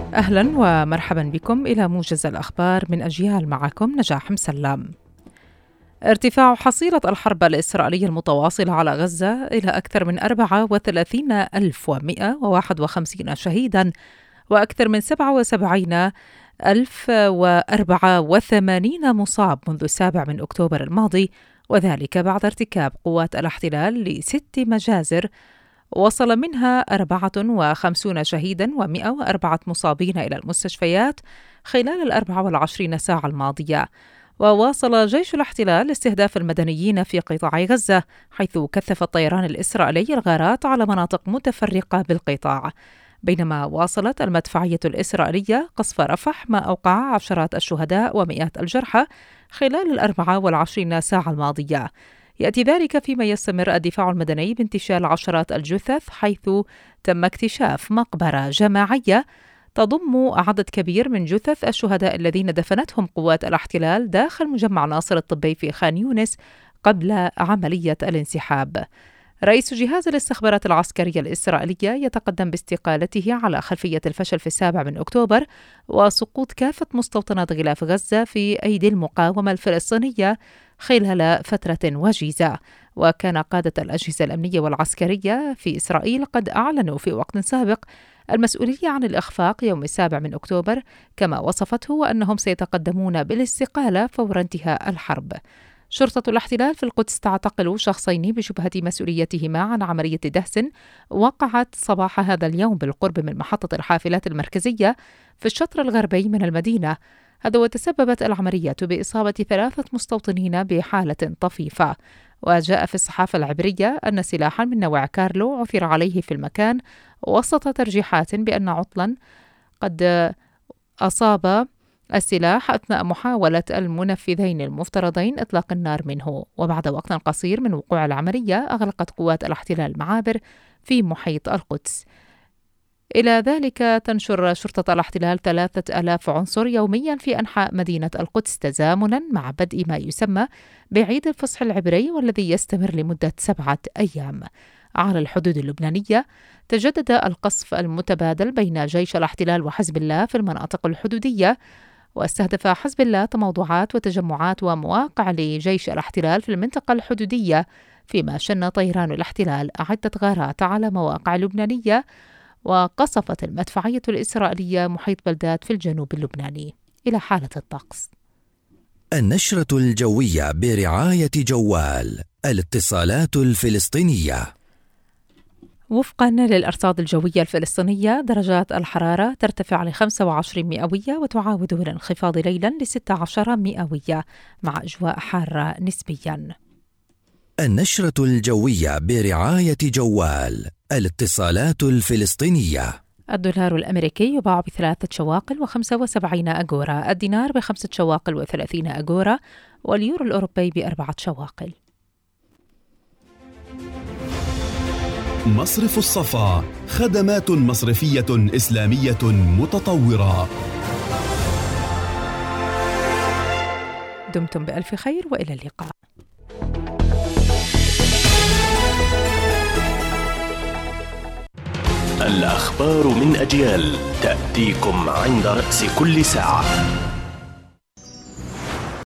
أهلا ومرحبا بكم إلى موجز الأخبار من أجيال، معكم نجاح مسلم. ارتفاع حصيلة الحرب الإسرائيلية المتواصلة على غزة إلى أكثر من 34,151 شهيدا وأكثر من 77,084 مصاب منذ 7 من أكتوبر الماضي، وذلك بعد ارتكاب قوات الاحتلال ل6 مجازر وصل منها 54 شهيدا و104 مصابين إلى المستشفيات خلال 24 ساعة الماضية. وواصل جيش الاحتلال استهداف المدنيين في قطاع غزة، حيث كثف الطيران الإسرائيلي الغارات على مناطق متفرقة بالقطاع، بينما واصلت المدفعية الإسرائيلية قصف رفح، ما أوقع عشرات الشهداء ومئات الجرحى خلال 24 ساعة الماضية. يأتي ذلك فيما يستمر الدفاع المدني بانتشال عشرات الجثث، حيث تم اكتشاف مقبرة جماعية تضم عدد كبير من جثث الشهداء الذين دفنتهم قوات الاحتلال داخل مجمع ناصر الطبي في خان يونس قبل عملية الانسحاب. رئيس جهاز الاستخبارات العسكرية الإسرائيلية يتقدم باستقالته على خلفية الفشل في 7 من أكتوبر وسقوط كافة مستوطنات غلاف غزة في أيدي المقاومة الفلسطينية خلال فترة وجيزة. وكان قادة الأجهزة الأمنية والعسكرية في إسرائيل قد أعلنوا في وقت سابق المسؤولية عن الإخفاق يوم 7 من أكتوبر، كما وصفته وأنهم سيتقدمون بالاستقالة فور انتهاء الحرب. شرطة الاحتلال في القدس تعتقل شخصين بشبهة مسؤوليتهما عن عملية دهس وقعت صباح هذا اليوم بالقرب من محطة الحافلات المركزية في الشطر الغربي من المدينة. هذا وتسببت العملية بإصابة 3 مستوطنين بحالة طفيفة. وجاء في الصحافة العبرية أن سلاحا من نوع كارلو عثر عليه في المكان، وسط ترجيحات بأن عطلا قد أصاب السلاح أثناء محاولة المنفذين المفترضين إطلاق النار منه. وبعد وقت قصير من وقوع العملية أغلقت قوات الاحتلال معابر في محيط القدس. إلى ذلك تنشر شرطة الاحتلال 3000 عنصر يوميا في أنحاء مدينة القدس، تزامنا مع بدء ما يسمى بعيد الفصح العبري والذي يستمر لمدة 7 أيام. على الحدود اللبنانية تجدد القصف المتبادل بين جيش الاحتلال وحزب الله في المناطق الحدودية، واستهدف حزب الله تموضعات وتجمعات ومواقع لجيش الاحتلال في المنطقة الحدودية، فيما شن طيران الاحتلال عدة غارات على مواقع لبنانية، وقصفت المدفعية الإسرائيلية محيط بلدات في الجنوب اللبناني. إلى حالة الطقس. النشرة الجوية برعاية جوال، الاتصالات الفلسطينية. وفقا للأرصاد الجوية الفلسطينية، درجات الحرارة ترتفع ل 25 مئوية وتعاود بالانخفاض ليلا ل 16 مئوية مع أجواء حارة نسبيا. النشرة الجوية برعاية جوال، الاتصالات الفلسطينية. الدولار الأمريكي يباع ب3 شواقل و75 أجورا، الدينار ب5 شواقل و30 أجورا، واليورو الأوروبي ب4 شواقل. مصرف الصفا، خدمات مصرفية إسلامية متطورة. دمتم بألف خير وإلى اللقاء. الأخبار من أجيال تأتيكم عند رأس كل ساعة.